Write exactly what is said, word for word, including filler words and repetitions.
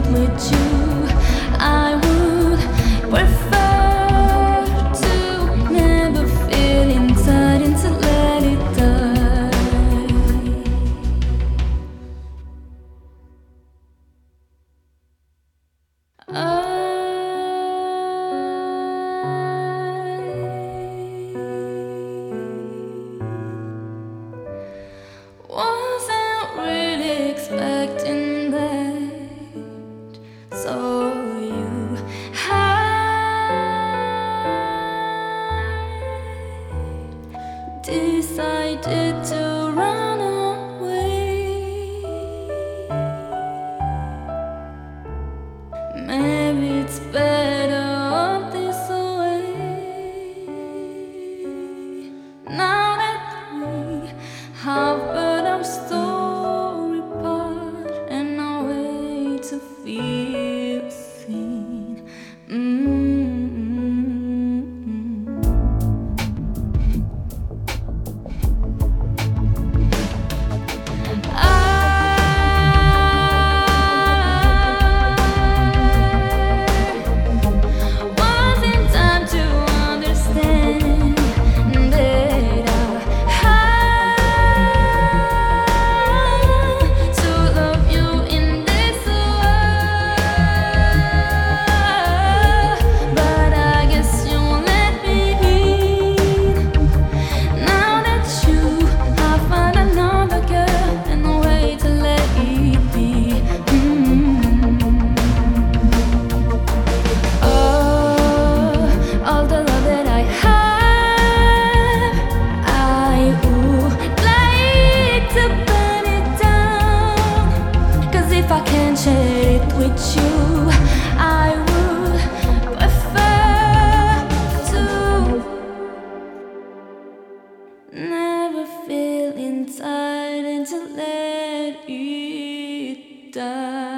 it with you. I would prefer to never feel inside and to let it die. I wasn't really expecting that, so you had decided to run away. Maybe it's better off this way. Now that we have put our story apart and no way to feel seen. Mm-hmm. If I can share it with you, I would prefer to never feel inside and to let it die.